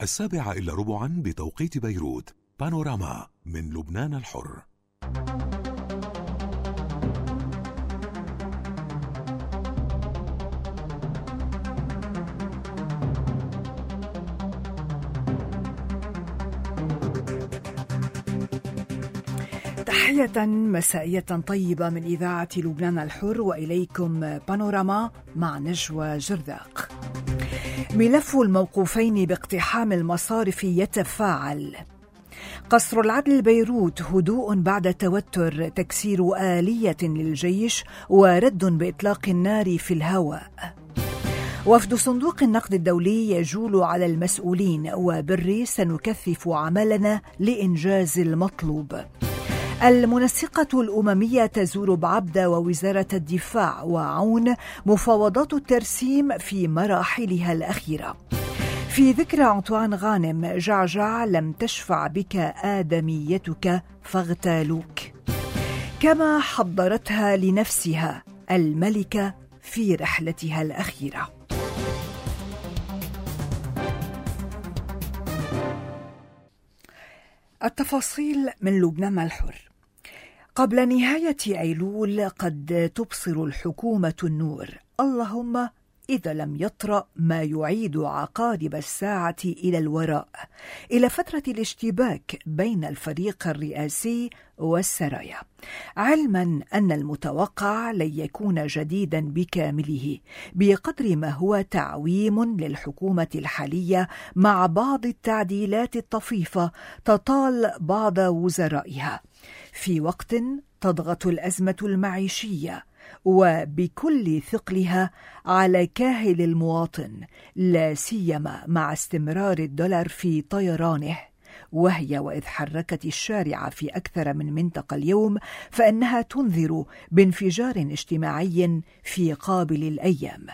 7:15 بتوقيت بيروت. بانوراما من لبنان الحر. تحية مسائية طيبة من إذاعة لبنان الحر، وإليكم بانوراما مع نجوى جرذاق. ملف الموقوفين باقتحام المصارف يتفاعل. قصر العدل بيروت، هدوء بعد توتر، تكسير آلية للجيش ورد بإطلاق النار في الهواء. وفد صندوق النقد الدولي يجول على المسؤولين، وبري سنكثف عملنا لإنجاز المطلوب. المنسقة الأممية تزور بعبدة ووزارة الدفاع، وعون مفاوضات الترسيم في مراحلها الأخيرة. في ذكرى أنطوان غانم، جعجع لم تشفع بك آدميتك فاغتالوك، كما حضرتها لنفسها الملكة في رحلتها الأخيرة. التفاصيل من لبنان الحر. قبل نهاية أيلول قد تبصر الحكومة النور، اللهم إذا لم يطرأ ما يعيد عقارب الساعة إلى الوراء، إلى فترة الاشتباك بين الفريق الرئاسي والسرايا، علما أن المتوقع لن يكون جديدا بكامله، بقدر ما هو تعويم للحكومة الحالية مع بعض التعديلات الطفيفة تطال بعض وزرائها في وقت تضغط الأزمة المعيشية وبكل ثقلها على كاهل المواطن، لا سيما مع استمرار الدولار في طيرانه، وهي وإذ حركت الشارع في أكثر من منطقة اليوم فإنها تنذر بانفجار اجتماعي في قابل الأيام.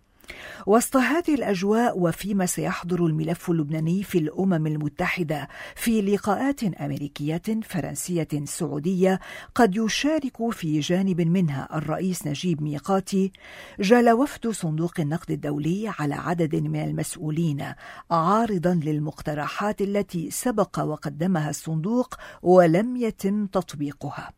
وسط هذه الأجواء، وفيما سيحضر الملف اللبناني في الأمم المتحدة في لقاءات أمريكية فرنسية سعودية قد يشارك في جانب منها الرئيس نجيب ميقاتي، جال وفد صندوق النقد الدولي على عدد من المسؤولين عارضا للمقترحات التي سبق وقدمها الصندوق ولم يتم تطبيقها.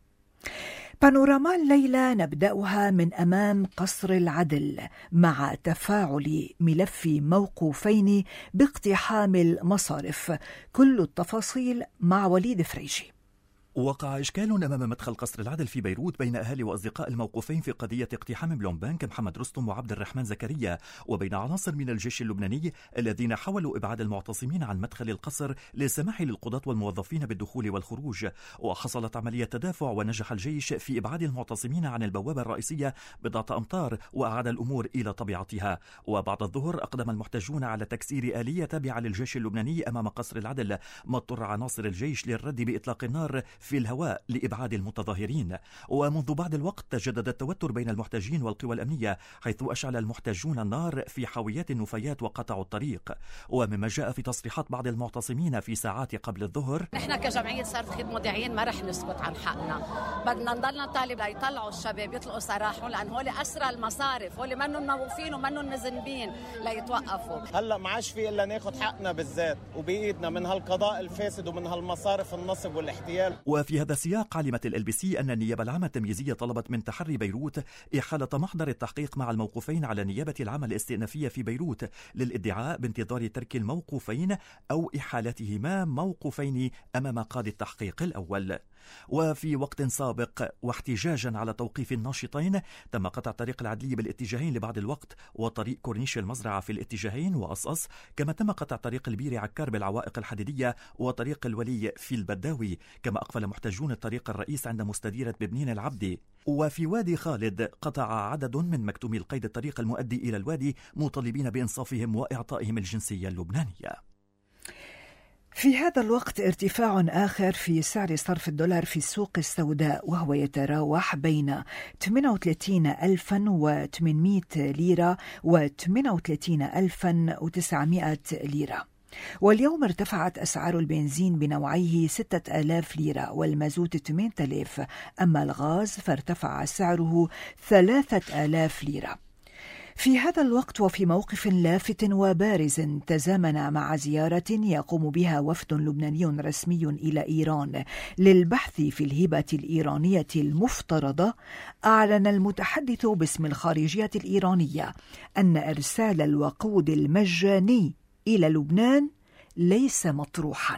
بانوراما الليلة نبدأها من أمام قصر العدل مع تفاعل ملف موقوفين باقتحام المصارف. كل التفاصيل مع وليد فريشي. وقع إشكال أمام مدخل قصر العدل في بيروت بين أهالي وأصدقاء الموقوفين في قضية اقتحام بلوم بانك محمد رستم وعبد الرحمن زكريا، وبين عناصر من الجيش اللبناني الذين حاولوا إبعاد المعتصمين عن مدخل القصر للسماح للقضاة والموظفين بالدخول والخروج. وحصلت عملية تدافع، ونجح الجيش في إبعاد المعتصمين عن البوابة الرئيسية بضعة أمتار وأعاد الأمور إلى طبيعتها. وبعد الظهر أقدم المحتجون على تكسير آلية تابعة للجيش اللبناني أمام قصر العدل، ما اضطر عناصر الجيش للرد بإطلاق النار في الهواء لإبعاد المتظاهرين. ومنذ بعض الوقت تجدد التوتر بين المحتجين والقوى الأمنية، حيث أشعل المحتجون النار في حاويات النفايات وقطعوا الطريق. ومما جاء في تصريحات بعض المعتصمين في ساعات قبل الظهر: نحن كجمعية صرف خدمة وداعيين ما رح نسكت عن حقنا، بدنا نضلنا نطالب ليطلعوا الشباب يطلقوا سراحهم، لأن هول أسرى المصارف، هول منهم موقوفين ومنهم مذنبين ليتوقفوا. هلا ما عادش في إلا ناخد حقنا بالذات وبإيدنا من هالقضاء الفاسد ومن هالمصارف النصب والاحتيال. وفي هذا السياق علمت LBC أن النيابة العامة التمييزية طلبت من تحري بيروت إحالة محضر التحقيق مع الموقوفين على النيابة العامة الاستئنافية في بيروت للادعاء بانتظار ترك الموقوفين أو إحالتهما موقوفين أمام قاضي التحقيق الأول. وفي وقت سابق واحتجاجا على توقيف الناشطين، تم قطع طريق العدلية بالاتجاهين لبعض الوقت، وطريق كورنيش المزرعة في الاتجاهين وأصأص، كما تم قطع طريق البيري عكار بالعوائق الحديدية وطريق الولي في البداوي، كما أقفل محتجون الطريق الرئيس عند مستديرة ببنين العبدي. وفي وادي خالد قطع عدد من مكتومي القيد الطريق المؤدي إلى الوادي، مطالبين بإنصافهم وإعطائهم الجنسية اللبنانية. في هذا الوقت ارتفاع آخر في سعر صرف الدولار في السوق السوداء، وهو يتراوح بين 38,800 ليرة و 38,900 ليرة. واليوم ارتفعت أسعار البنزين بنوعيه 6,000 ليرة والمازوت 8,000، أما الغاز فارتفع سعره 3,000 ليرة. في هذا الوقت وفي موقف لافت وبارز تزامن مع زيارة يقوم بها وفد لبناني رسمي إلى إيران للبحث في الهبة الإيرانية المفترضة، أعلن المتحدث باسم الخارجية الإيرانية أن إرسال الوقود المجاني إلى لبنان ليس مطروحاً.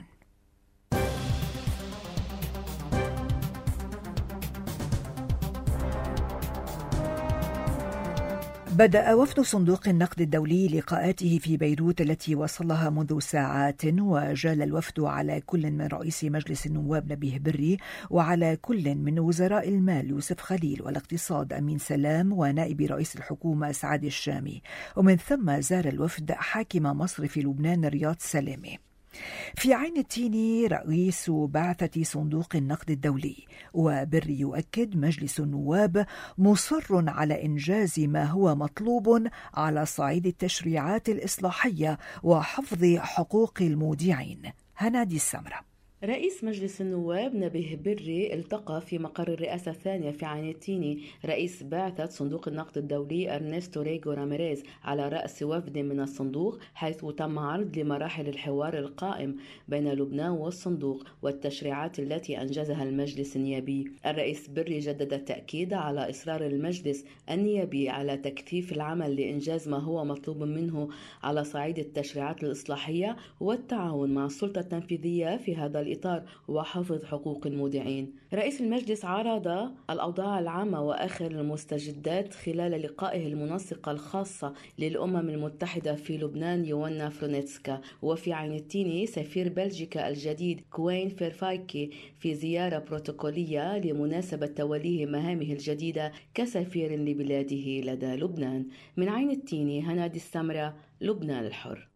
بدأ وفد صندوق النقد الدولي لقاءاته في بيروت التي وصلها منذ ساعات، وجال الوفد على كل من رئيس مجلس النواب نبيه بري وعلى كل من وزراء المال يوسف خليل والاقتصاد أمين سلام ونائب رئيس الحكومة سعد الشامي، ومن ثم زار الوفد حاكم مصرف لبنان رياض سلامي. في عين التين رئيس بعثة صندوق النقد الدولي، وبري يؤكد مجلس النواب مصر على إنجاز ما هو مطلوب على صعيد التشريعات الإصلاحية وحفظ حقوق المودعين. هنادي السمرة. رئيس مجلس النواب نبيه بري التقى في مقر الرئاسة الثانية في عين التين رئيس بعثة صندوق النقد الدولي أرنستو ريغو راميريز على رأس وفد من الصندوق، حيث تم عرض لمراحل الحوار القائم بين لبنان والصندوق والتشريعات التي أنجزها المجلس النيابي. الرئيس بري جدد التأكيد على إصرار المجلس النيابي على تكثيف العمل لإنجاز ما هو مطلوب منه على صعيد التشريعات الإصلاحية والتعاون مع السلطة التنفيذية في هذا الإطار وحفظ حقوق المودعين. رئيس المجلس عرض الأوضاع العامة وآخر المستجدات خلال لقائه المنسقة الخاصة للأمم المتحدة في لبنان يوانا فرونيتسكا، وفي عين التين سفير بلجيكا الجديد كوين فيرفايكي في زيارة بروتوكولية لمناسبة توليه مهامه الجديدة كسفير لبلاده لدى لبنان. من عين التين هنادي السمرة، لبنان الحر.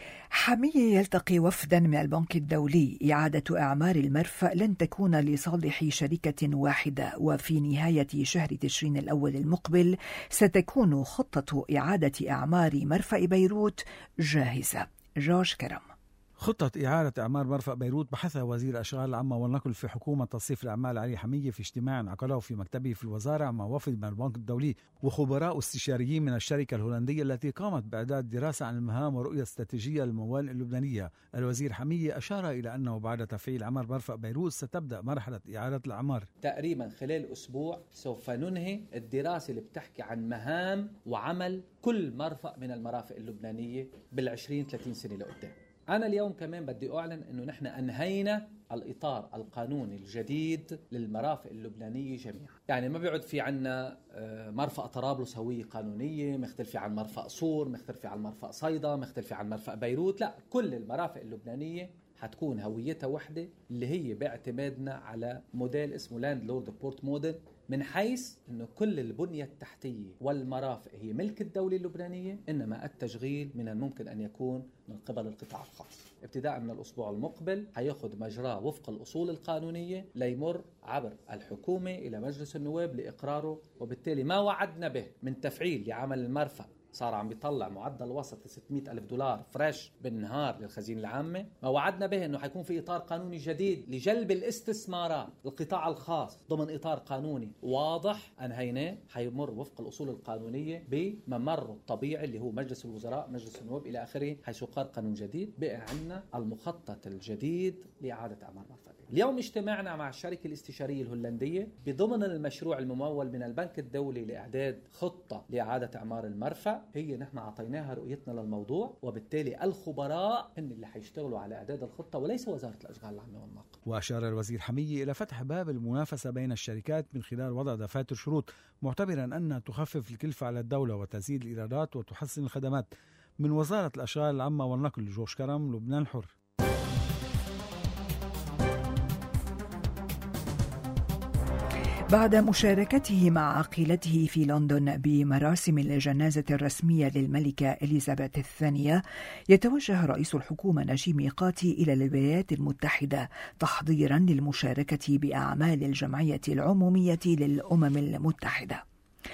حمية يلتقي وفدا من البنك الدولي. إعادة أعمار المرفأ لن تكون لصالح شركة واحدة، وفي نهاية شهر تشرين الأول المقبل ستكون خطة إعادة أعمار مرفأ بيروت جاهزة. جورج كرم. خطة إعادة إعمار مرفأ بيروت بحثها وزير الأشغال العامة والنقل في حكومة تصريف الأعمال علي حمية في اجتماع عقده في مكتبه في الوزارة مع وفد من البنك الدولي وخبراء استشاريين من الشركة الهولندية التي قامت بإعداد دراسة عن المهام ورؤية استراتيجية للموانئ اللبنانية. الوزير حمية أشار إلى أنه بعد تفعيل أعمار مرفأ بيروت ستبدأ مرحلة إعادة الأعمار. تقريبا خلال أسبوع سوف ننهي الدراسة اللي بتحكي عن مهام وعمل كل مرفأ من المرافق اللبنانية بال20-30 سنة لقدام. أنا اليوم كمان بدي أعلن أنه نحن أنهينا الإطار القانوني الجديد للمرافق اللبنانية جميعا. يعني ما بيعد في عنا مرفأ طرابلس هوية قانونية مختلفة عن مرفأ صور، مختلفة عن مرفأ صيدا، مختلفة عن مرفأ بيروت. لا، كل المرافق اللبنانية حتكون هويتها وحدة، اللي هي باعتمادنا على موديل اسمه لاند لورد بورت موديل، من حيث أنه كل البنية التحتية والمرافق هي ملك الدولة اللبنانية، إنما التشغيل من الممكن أن يكون من قبل القطاع الخاص. ابتداء من الأسبوع المقبل هيأخذ مجراه وفق الأصول القانونية ليمر عبر الحكومة إلى مجلس النواب لإقراره، وبالتالي ما وعدنا به من تفعيل لعمل المرفأ صار عم بيطلع معدل وسط $600,000 فريش بالنهار للخزينة العامة. ما وعدنا به انه حيكون في اطار قانوني جديد لجلب الاستثمارات للقطاع الخاص ضمن اطار قانوني واضح انهيناه، حيمر وفق الاصول القانونية بممره الطبيعي اللي هو مجلس الوزراء، مجلس النواب الى اخره، حيث يقر قانون جديد. بقى عندنا المخطط الجديد لإعادة أعمار مرفأ. اليوم اجتمعنا مع الشركة الاستشارية الهولندية بضمن المشروع الممول من البنك الدولي لإعداد خطة لإعادة أعمار المرفأ. هي نحن عطيناها رؤيتنا للموضوع، وبالتالي الخبراء هن اللي حيشتغلوا على إعداد الخطة وليس وزارة الأشغال العامة والنقل. وأشار الوزير حمية إلى فتح باب المنافسة بين الشركات من خلال وضع دفاتر شروط، معتبرا أنها تخفف الكلفة على الدولة وتزيد الإيرادات وتحسن الخدمات. من وزارة الأشغال العامة والنقل، جورج كرم، لبنان الحر. بعد مشاركته مع عقيلته في لندن بمراسم الجنازة الرسمية للملكة إليزابيث الثانية، يتوجه رئيس الحكومة نجيب ميقاتي إلى الولايات المتحدة تحضيرا للمشاركة بأعمال الجمعية العمومية للأمم المتحدة.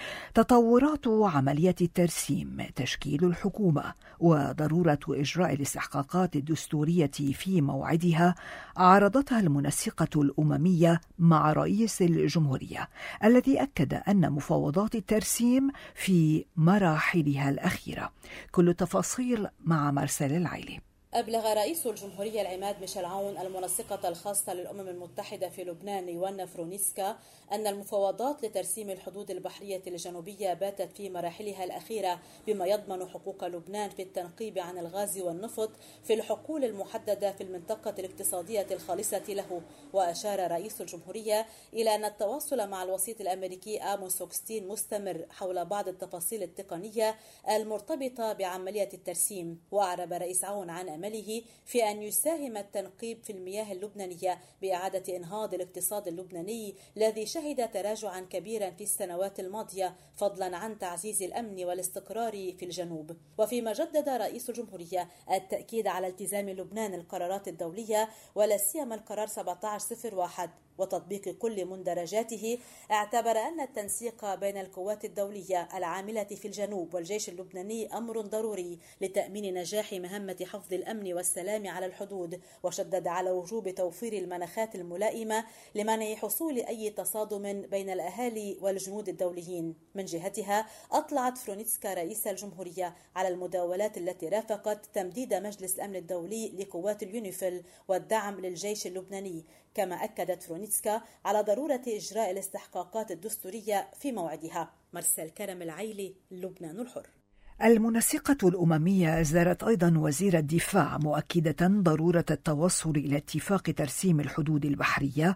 تطورات عملية الترسيم، تشكيل الحكومة، وضرورة إجراء الاستحقاقات الدستورية في موعدها عرضتها المنسقة الأممية مع رئيس الجمهورية، الذي أكد أن مفاوضات الترسيم في مراحلها الأخيرة. كل التفاصيل مع مرسل العيلي. أبلغ رئيس الجمهورية العماد ميشيل عون المنسقة الخاصة للأمم المتحدة في لبنان يوانا فرونيسكا أن المفاوضات لترسيم الحدود البحرية الجنوبية باتت في مراحلها الأخيرة، بما يضمن حقوق لبنان في التنقيب عن الغاز والنفط في الحقول المحددة في المنطقة الاقتصادية الخالصة له. وأشار رئيس الجمهورية إلى أن التواصل مع الوسيط الأمريكي آموس هوكستين مستمر حول بعض التفاصيل التقنية المرتبطة بعملية الترسيم. وأعرب رئيس عون عن أمله في أن يساهم التنقيب في المياه اللبنانية بإعادة إنهاض الاقتصاد اللبناني الذي شهد تراجعا كبيرا في السنوات الماضية، فضلا عن تعزيز الأمن والاستقرار في الجنوب. وفيما جدد رئيس الجمهورية التأكيد على التزام لبنان القرارات الدولية ولا سيما القرار 1701 وتطبيق كل مندرجاته، اعتبر أن التنسيق بين القوات الدولية العاملة في الجنوب والجيش اللبناني أمر ضروري لتأمين نجاح مهمة حفظ الأمن والسلام على الحدود، وشدد على وجوب توفير المناخات الملائمة لمنع حصول أي تصادم بين الأهالي والجنود الدوليين. من جهتها أطلعت فرونيتسكا رئيس الجمهورية على المداولات التي رافقت تمديد مجلس الأمن الدولي لقوات اليونيفيل والدعم للجيش اللبناني، كما أكدت فرونيتسكا على ضرورة إجراء الاستحقاقات الدستورية في موعدها. مرسل كرم العيلي، لبنان الحر. المنسقة الأممية زارت أيضا وزير الدفاع، مؤكدة ضرورة التوصل إلى اتفاق ترسيم الحدود البحرية،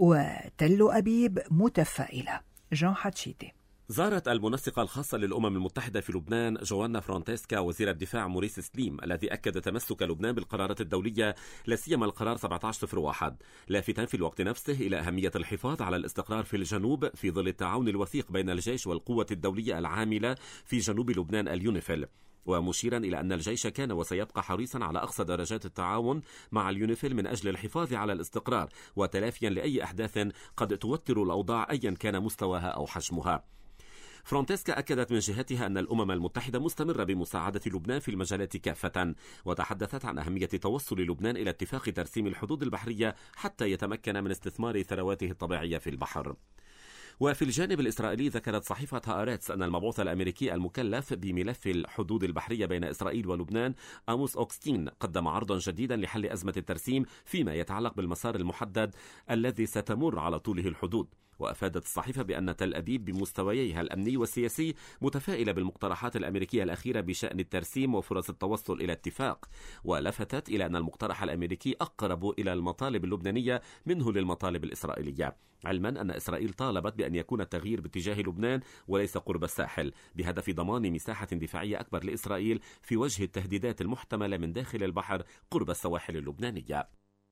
وتل أبيب متفائلة. جان حتشيتي. زارت المنسقة الخاصة للأمم المتحدة في لبنان جوانا فرانتسكا وزير الدفاع موريس سليم، الذي أكد تمسك لبنان بالقرارات الدولية لا سيما القرار 1701، لافتا في الوقت نفسه إلى أهمية الحفاظ على الاستقرار في الجنوب في ظل التعاون الوثيق بين الجيش والقوة الدولية العاملة في جنوب لبنان اليونيفيل، ومشيرا إلى أن الجيش كان وسيبقى حريصا على أقصى درجات التعاون مع اليونيفيل من أجل الحفاظ على الاستقرار وتلافيا لأي أحداث قد توتر الأوضاع أيا كان مستواها أو حجمها. فرانتسكا أكدت من جهتها أن الأمم المتحدة مستمرة بمساعدة لبنان في المجالات كافة، وتحدثت عن أهمية توصل لبنان إلى اتفاق ترسيم الحدود البحرية حتى يتمكن من استثمار ثرواته الطبيعية في البحر. وفي الجانب الإسرائيلي ذكرت صحيفة هآرتس أن المبعوث الأمريكي المكلف بملف الحدود البحرية بين إسرائيل ولبنان آموس هوكستين قدم عرضا جديدا لحل أزمة الترسيم فيما يتعلق بالمسار المحدد الذي ستمر على طوله الحدود. وأفادت الصحيفة بأن تل أبيب بمستوييها الأمني والسياسي متفائلة بالمقترحات الأمريكية الأخيرة بشأن الترسيم وفرص التوصل إلى اتفاق، ولفتت إلى أن المقترح الأمريكي أقرب إلى المطالب اللبنانية منه للمطالب الإسرائيلية، علما أن إسرائيل طالبت بأن يكون التغيير باتجاه لبنان وليس قرب الساحل، بهدف ضمان مساحة دفاعية أكبر لإسرائيل في وجه التهديدات المحتملة من داخل البحر قرب السواحل اللبنانية.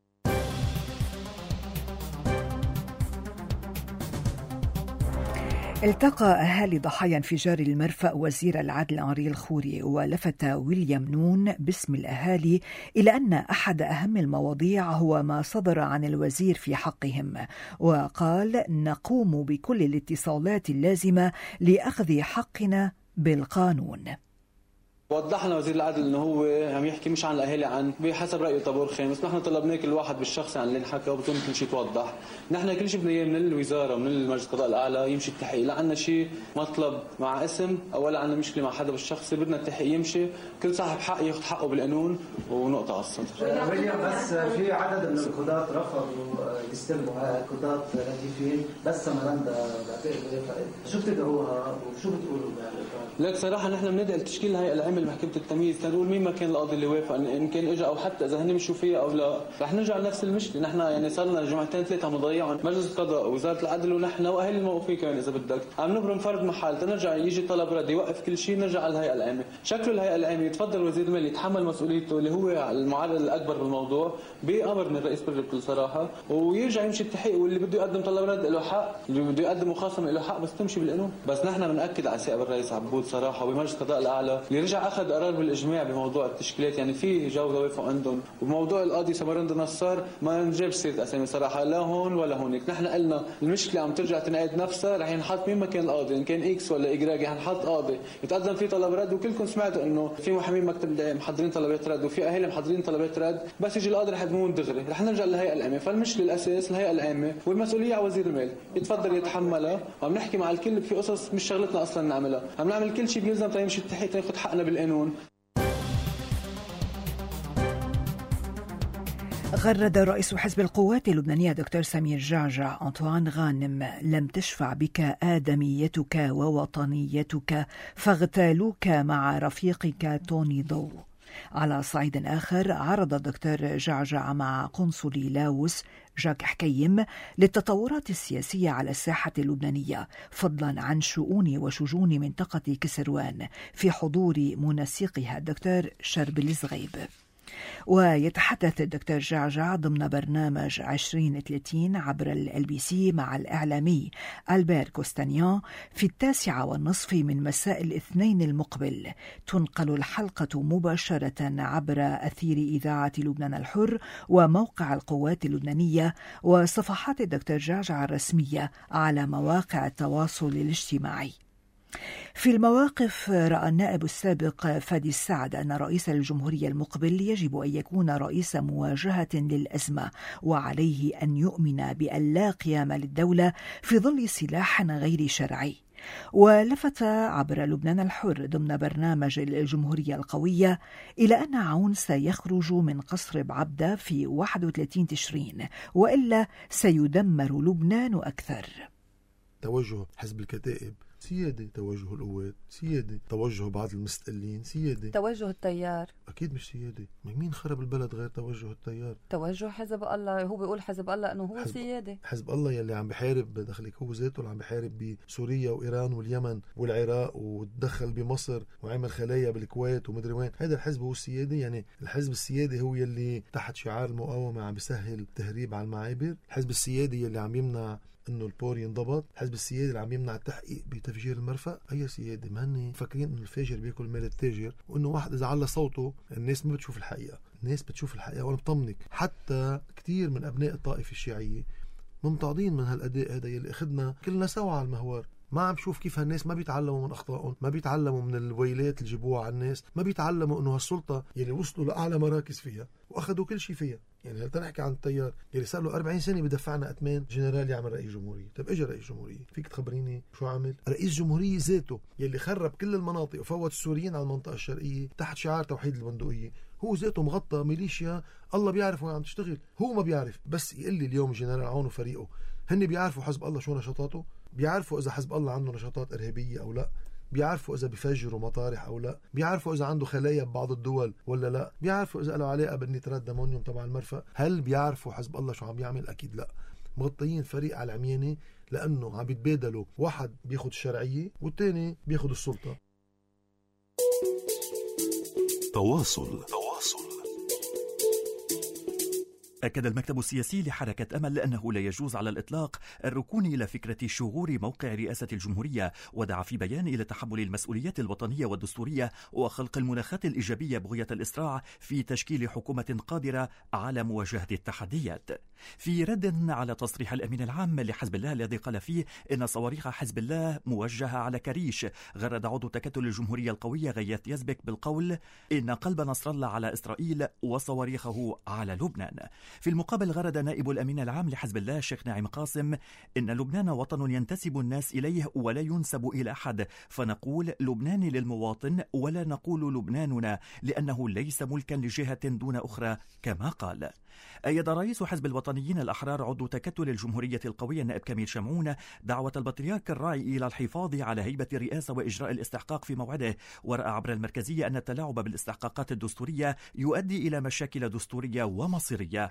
التقى أهالي ضحايا انفجار المرفأ وزير العدل أنري الخوري، ولفت ويليام نون باسم الأهالي إلى أن أحد أهم المواضيع هو ما صدر عن الوزير في حقهم، وقال: نقوم بكل الاتصالات اللازمة لأخذ حقنا بالقانون. وضح لنا وزير العدل انه هو عم يحكي مش عن الاهالي، عن بحسب رايه طابور خامس. نحن طلبنا كل واحد بالشخص عن اللي انحكى، وبدون كل شيء توضح. نحن كل شيء بدنا اياه من الوزاره ومن المجلس القضاء الاعلى يمشي التحقيق، لا عندنا شيء مطلب مع اسم او ولا عندنا مشكله مع حدا بالشخصي، بدنا التحقيق يمشي، كل صاحب حق ياخذ حقه بالقانون ونقطه على السطر. بس في عدد من القضاة رفضوا يستلموا القضاة نزيفين، بس مرندا شو بتدعوها وشو بتقولوا؟ لك صراحه نحن بندعي لتشكيل هيئه العامه لمحكمه التمييز تنقول مين ما كان القاضي اللي وافق، ان كان اجى او حتى اذا هن مشوا فيها او لا، رح نرجع لنفس المشكله. نحن يعني صار لنا جمعتين ثلاثه عم نضيعهم، مجلس القضاء ووزاره العدل ونحن واهل الموقوفين كمان اذا بدك، عم نبرم فرض محل تنرجع يجي طلب رد يوقف كل شيء، نرجع على الهيئه العامه. شكل الهيئه العامه يتفضل وزير المال يتحمل مسؤوليته اللي هو المعرض الاكبر بالموضوع بامر من الرئيس بكل صراحه، ويرجع يمشي التحقيق، واللي بده يقدم طلب رد له حق، اللي بده يقدم مخاصمه له حق، بس تمشي بالقانون. بس نحن بنأكد على سياق الرئيس عبود صراحه وبمجلس القضاء الاعلى اللي رجع الإجماع أخذ قرار بالإجماع بموضوع التشكيلات، يعني في جو توافق عندهم. وبموضوع القاضي سمرند نصار ما نجيب سيرة أسامي صراحة، لا هون ولا هونيك. نحن قلنا المشكلة عم ترجع تنعيد نفسها، رح ينحط مين مكان القاضي، إن كان إكس ولا إجراجي حنحط قاضي يتقدم فيه طلب رد. وكلكم سمعتوا إنه في محامين مكتب محضرين طلبات رد وفي أهالي محضرين طلبات رد، بس يجي القاضي رح يدمون دغري، رح نرجع للهيئة العامة. فالمشكلة الأساس الهيئة العامة والمسؤولية على وزير المال، يتفضل يتحملها. وعم نحكي مع الكل في قصص مش شغلتنا أصلا نعملها، عم نعمل كل شيء بيلزم تيمشي التحقيق تاخذ حقنا بالقانون. غرد رئيس حزب القوات اللبنانية دكتور سمير جعجع أنطوان غانم: لم تشفع بك آدميتك ووطنيتك فاغتالوك مع رفيقك توني ضو. على صعيد آخر، عرض الدكتور جعجع مع قنصل لاوس جاك حكيم للتطورات السياسية على الساحة اللبنانية، فضلا عن شؤون وشجون منطقة كسروان، في حضور منسقها الدكتور شربل زغيب. ويتحدث الدكتور جعجع ضمن برنامج 2030 عبر LBC مع الإعلامي ألبير كوستانيان في 9:30 من مساء الاثنين المقبل. تنقل الحلقة مباشرة عبر أثير إذاعة لبنان الحر وموقع القوات اللبنانية وصفحات الدكتور جعجع الرسمية على مواقع التواصل الاجتماعي. في المواقف، رأى النائب السابق فادي السعد أن رئيس الجمهورية المقبل يجب أن يكون رئيس مواجهة للأزمة، وعليه أن يؤمن بأن لا قيام للدولة في ظل سلاح غير شرعي. ولفت عبر لبنان الحر ضمن برنامج الجمهورية القوية إلى أن عون سيخرج من قصر بعبدة في 31 تشرين، وإلا سيدمر لبنان أكثر. توجه حزب الكتائب سيادة، توجه القوات سيادة، توجه بعض المستقلين سيادة، توجه التيار أكيد مش سيادة. مين خرب البلد غير توجه التيار؟ توجه حزب الله، هو بيقول حزب الله أنه هو سيادة. حزب الله يلي عم بحارب دخلك هو ذاته، اللي عم بحارب بسوريا وإيران واليمن والعراق وتدخل بمصر وعمل خلايا بالكويت ومدري وين. هذا الحزب هو السيادة؟ يعني الحزب السيادي هو يلي تحت شعار المقاومة عم بيسهل تهريب على المعابر؟ الحزب السيادي يلي عم يمنع انه البور ينضبط؟ حزب السيادة اللي عم يمنع التحقيق بتفجير المرفأ؟ اي سيادة؟ ما هن فاكرين انه الفاجر بياكل مال التاجر، وانه واحد اذا على صوته الناس ما بتشوف الحقيقة. الناس بتشوف الحقيقة، وانا بطمنك حتى كتير من ابناء الطائفة الشيعية ممتعضين من هالاداء هذا يلي اخذنا كلنا سوا على المهوار. ما عم بشوف كيف هالناس ما بيتعلموا من أخطائهم، ما بيتعلموا من الويلات اللي جيبوها على الناس، ما بيتعلموا إنه هالسلطة يلي وصلوا لأعلى مراكز فيها وأخذوا كل شيء فيها. يعني هل تنحكي عن التيار يلي صار له 40 سنة بدفعنا أتمان جنرال يعمل رئيس جمهورية. طيب إجا رئيس جمهورية، فيك تخبريني شو عمل؟ رئيس جمهورية ذاته يلي خرب كل المناطق وفوت السوريين على المنطقة الشرقية تحت شعار توحيد البندقية، هو ذاته مغطى ميليشيا الله بيعرف وين عم تشتغل، هو ما بيعرف. بس يقول لي اليوم جنرال عون وفريقه هن بيعرفوا حزب الله شو نشاطاته؟ بيعرفوا إذا حزب الله عنده نشاطات إرهابية أو لا؟ بيعرفوا إذا بيفجروا مطارح أو لا؟ بيعرفوا إذا عنده خلايا ببعض الدول ولا لا؟ بيعرفوا إذا له علاقة بالنيترات دامونيوم تبع المرفأ؟ هل بيعرفوا حزب الله شو عم يعمل؟ أكيد لا. مغطيين فريق على العميانة لأنه عم بيتبادلوا، واحد بياخد الشرعية والتاني بياخد السلطة. تواصل. أكد المكتب السياسي لحركة أمل أنه لا يجوز على الإطلاق الركون إلى فكرة شغور موقع رئاسة الجمهورية، ودعا في بيان إلى تحمل المسؤوليات الوطنية والدستورية وخلق المناخات الإيجابية بغية الإسراع في تشكيل حكومة قادرة على مواجهة التحديات. في رد على تصريح الأمين العام لحزب الله الذي قال فيه إن صواريخ حزب الله موجهة على كريش، غرد عضو تكتل الجمهورية القوية غياث يزبك بالقول إن قلب نصر الله على إسرائيل وصواريخه على لبنان. في المقابل غرد نائب الأمين العام لحزب الله الشيخ ناعم قاسم إن لبنان وطن ينتسب الناس إليه ولا ينسب إلى أحد، فنقول لبنان للمواطن ولا نقول لبناننا، لأنه ليس ملكا لجهة دون أخرى كما قال. أيد رئيس حزب الوطنيين الأحرار عضو تكتل الجمهورية القوية النائب كميل شمعون دعوة البطريرك الراعي إلى الحفاظ على هيبة الرئاسة وإجراء الاستحقاق في موعده، ورأى عبر المركزية أن التلاعب بالاستحقاقات الدستورية يؤدي إلى مشاكل دستورية ومصيرية.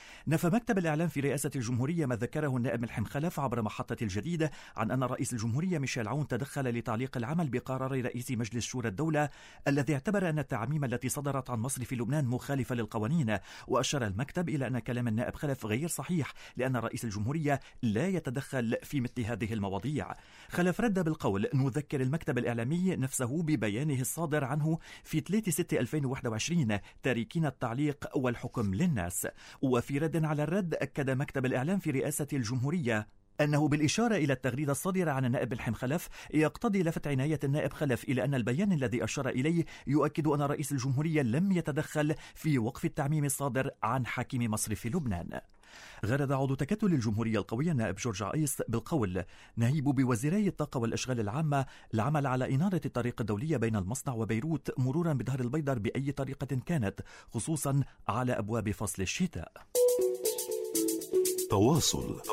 نفى مكتب الإعلام في رئاسة الجمهورية ما ذكره النائب ملحم خلف عبر محطة الجديدة عن أن رئيس الجمهورية ميشيل عون تدخل لتعليق العمل بقرار رئيس مجلس شورى الدولة الذي اعتبر أن التعميم التي صدرت عن مصرف لبنان مخالفة للقوانين. وأشار المكتب إلى أن كلام النائب خلف غير صحيح لأن رئيس الجمهورية لا يتدخل في مثل هذه المواضيع. خلف رد بالقول: نذكر المكتب الإعلامي نفسه ببيانه الصادر عنه في 3/6/2021 تاركين التعليق والحكم للناس. وفي رد على الرد أكد مكتب الإعلام في رئاسة الجمهورية أنه بالإشارة إلى التغريدة الصادرة عن النائب ملحم خلف يقتضي لفت عناية النائب خلف إلى أن البيان الذي أشار إليه يؤكد أن رئيس الجمهورية لم يتدخل في وقف التعميم الصادر عن حاكم مصرف لبنان. غرد عضو تكتل الجمهورية القوية النائب جورج عائص بالقول: نهيب بوزيري الطاقة والأشغال العامة العمل على إنارة الطريق الدولية بين المصنع وبيروت مرورا بظهر البيضر بأي طريقة كانت، خصوصا على أبواب فصل الشتاء. تواصل.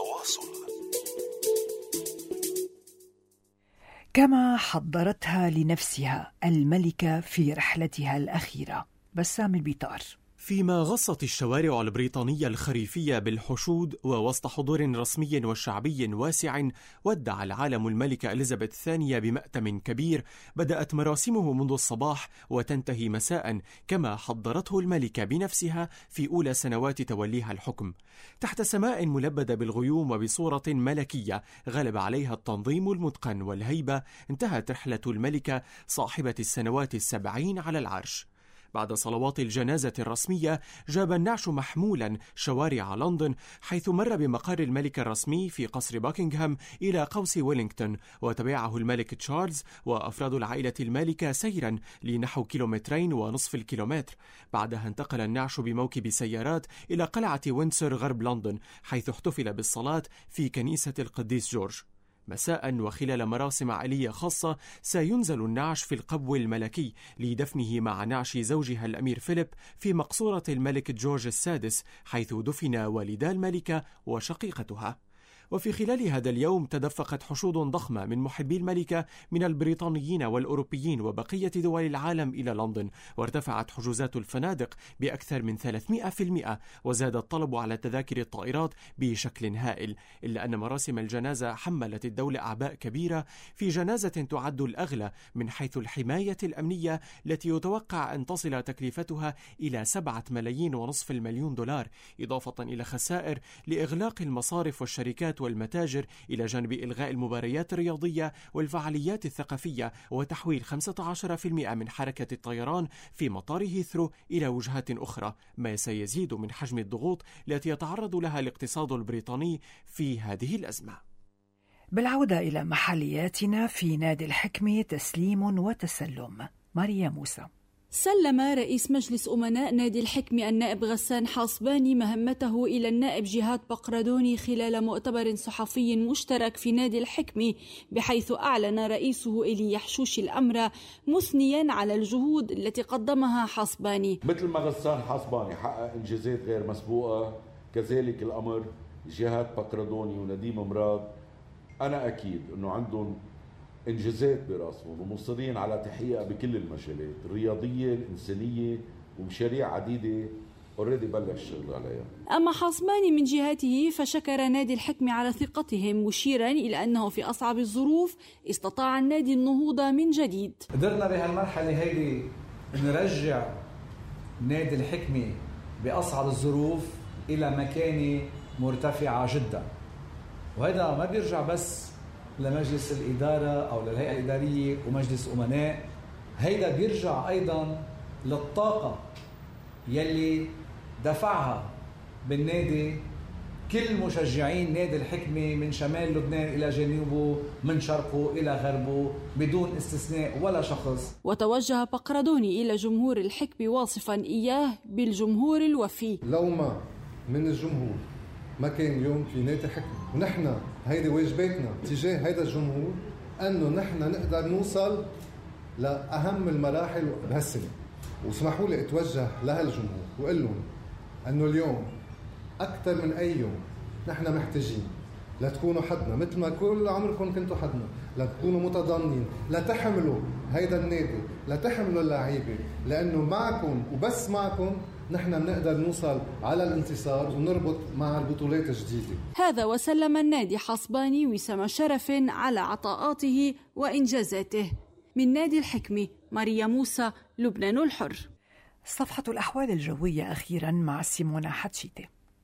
كما حضرتها لنفسها الملكة في رحلتها الأخيرة. بسام البيطار. فيما غصت الشوارع البريطانية الخريفية بالحشود ووسط حضور رسمي وشعبي واسع، ودع العالم الملكة إليزابيث الثانية بمأتم كبير بدأت مراسمه منذ الصباح وتنتهي مساء، كما حضرته الملكة بنفسها في أولى سنوات توليها الحكم. تحت سماء ملبدة بالغيوم وبصورة ملكية غلب عليها التنظيم المتقن والهيبة، انتهت رحلة الملكة صاحبة السنوات 70 على العرش. بعد صلوات الجنازة الرسمية جاب النعش محمولا شوارع لندن، حيث مر بمقر الملك الرسمي في قصر باكنغهام إلى قوس ويلينغتون، وتبعه الملك تشارلز وأفراد العائلة المالكة سيرا لنحو 2.5 كيلومتر. بعدها انتقل النعش بموكب سيارات إلى قلعة ويندسور غرب لندن، حيث احتفل بالصلاة في كنيسة القديس جورج. مساء وخلال مراسم عائلية خاصة سينزل النعش في القبو الملكي لدفنه مع نعش زوجها الأمير فيليب في مقصورة الملك جورج السادس، حيث دفن والدا الملكة وشقيقتها. وفي خلال هذا اليوم تدفقت حشود ضخمة من محبي الملكة من البريطانيين والأوروبيين وبقية دول العالم إلى لندن، وارتفعت حجوزات الفنادق بأكثر من 300%، وزاد الطلب على تذاكر الطائرات بشكل هائل، إلا أن مراسم الجنازة حملت الدولة أعباء كبيرة في جنازة تعد الأغلى من حيث الحماية الأمنية، التي يتوقع أن تصل تكلفتها إلى 7.5 مليون دولار، إضافة إلى خسائر لإغلاق المصارف والشركات والمتاجر، إلى جانب إلغاء المباريات الرياضية والفعاليات الثقافية، وتحويل 15% من حركة الطيران في مطار هيثرو إلى وجهات أخرى، ما سيزيد من حجم الضغوط التي يتعرض لها الاقتصاد البريطاني في هذه الأزمة. بالعودة إلى محلياتنا، في نادي الحكمة تسليم وتسلم. ماريا موسى. سلم رئيس مجلس أمناء نادي الحكمة النائب غسان حاصباني مهمته إلى النائب جهاد بقردوني خلال مؤتمر صحفي مشترك في نادي الحكمة، بحيث أعلن رئيسه إلي يحشوش الأمر مثنيا على الجهود التي قدمها حاصباني. مثل ما غسان حاصباني حقق إنجازات غير مسبوقة، كذلك الأمر جهاد بقردوني ونديم مراد. أنا أكيد أنه عندهم إنجازات براسهم ومصرين على تحقيقها بكل المجالات الرياضية الإنسانية، ومشاريع عديدة اوريدي بلش الشغل عليها. أما حاصباني من جهته فشكر نادي الحكمة على ثقتهم، مشيرا إلى أنه في أصعب الظروف استطاع النادي النهوض من جديد. قدرنا بهالمرحلة هيدي نرجع نادي الحكمة بأصعب الظروف إلى مكانة مرتفعة جدا، وهذا ما بيرجع بس لمجلس الإدارة أو للهيئة الإدارية ومجلس أمناء، هيدا بيرجع أيضا للطاقة يلي دفعها بالنادي كل مشجعين نادي الحكمة من شمال لبنان إلى جنوبه، من شرقه إلى غربه، بدون استثناء ولا شخص. وتوجه بقردوني إلى جمهور الحكمة واصفا إياه بالجمهور الوفي. لو ما من الجمهور ما كان اليوم في نادي الحكمة، ونحن هيدي واجباتنا تجاه هيدا الجمهور، أنه نحن نقدر نوصل لأهم المراحل بهالسنة. واسمحوا لي أتوجه لهالجمهور وقل لهم أنه اليوم أكثر من أي يوم نحن محتاجين لتكونوا حدنا، مثل ما كل عمركم كنتوا حدنا، لتكونوا متضامنين، لتحملوا هيدا النادي، لتحملوا اللعيبة، لأنه معكم وبس معكم نحن بنقدر نوصل على الانتصار ونربط مع البطولات الجديدة. هذا وسلم النادي حصباني وسام شرف على عطاءاته وإنجازاته. من نادي الحكمة ماريا موسى، لبنان الحر. صفحة الأحوال الجوية أخيرا مع سيمونا حتشيتي.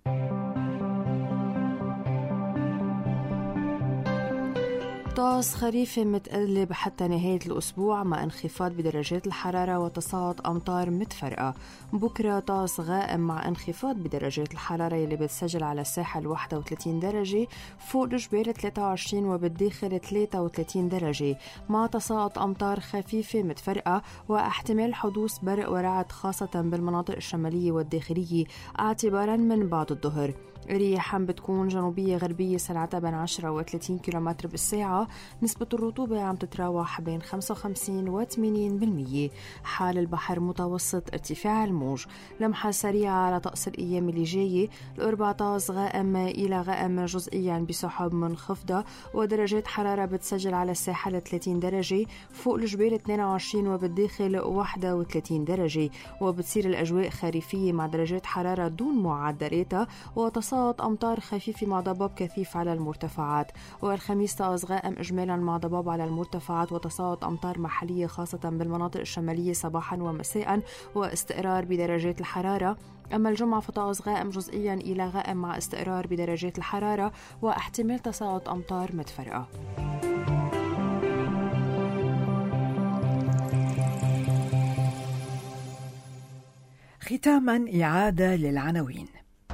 طقس خريفي متقلب حتى نهاية الأسبوع مع انخفاض بدرجات الحرارة وتصاعد أمطار متفرقة. بكرة طقس غائم مع انخفاض بدرجات الحرارة يلي بتسجل على الساحل 31 درجة، فوق الجبال 23 وبالداخل 33 درجة، مع تصاعد أمطار خفيفة متفرقة واحتمال حدوث برق ورعد خاصة بالمناطق الشمالية والداخلية اعتبارا من بعد الظهر. الرياح بتكون جنوبية غربية سرعتها بين 10 و 30 كيلومتر بالساعة. نسبة الرطوبة عم تتراوح بين 55 و 80%. حال البحر متوسط ارتفاع الموج. لمحة سريعة على طقس الأيام اللي جاية. الأربع طقس غائم إلى غائم جزئيا بسحب منخفضة، ودرجات حرارة بتسجل على الساحل 30 درجة، فوق الجبال 22 وبالداخل 31 درجة، وبتصير الأجواء خريفية مع درجات حرارة دون معدلاتها وتصاعد أمطار خفيفة مع ضباب كثيف على المرتفعات. والخميس طقس غائم إجمالا مع ضباب على المرتفعات وتصاعد أمطار محلية خاصة بالمناطق الشمالية صباحا ومساء واستقرار بدرجات الحرارة. أما الجمعة فطقس غائم جزئيا إلى غائم مع استقرار بدرجات الحرارة واحتمال تصاعد أمطار متفرقة. ختاما إعادة للعناوين.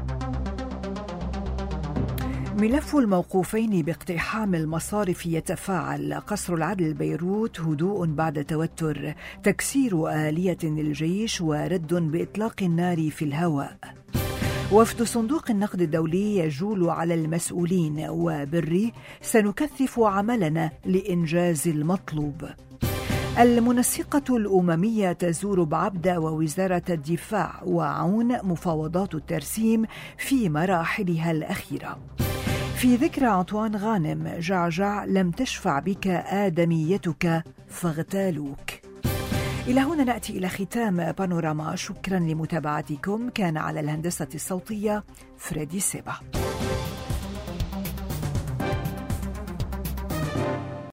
ملف الموقوفين باقتحام المصارف يتفاعل. قصر العدل بيروت هدوء بعد توتر. تكسير آلية الجيش ورد بإطلاق النار في الهواء. وفد صندوق النقد الدولي يجول على المسؤولين. وبري سنكثف عملنا لإنجاز المطلوب. المنسقة الأممية تزور بعبدة ووزارة الدفاع. وعون مفاوضات الترسيم في مراحلها الأخيرة. في ذكرى عنتوان غانم. جعجع لم تشفع بك آدميتك فاغتالوك. إلى هنا نأتي إلى ختام بانوراما. شكرا لمتابعتكم. كان على الهندسة الصوتية فريدي سيبا.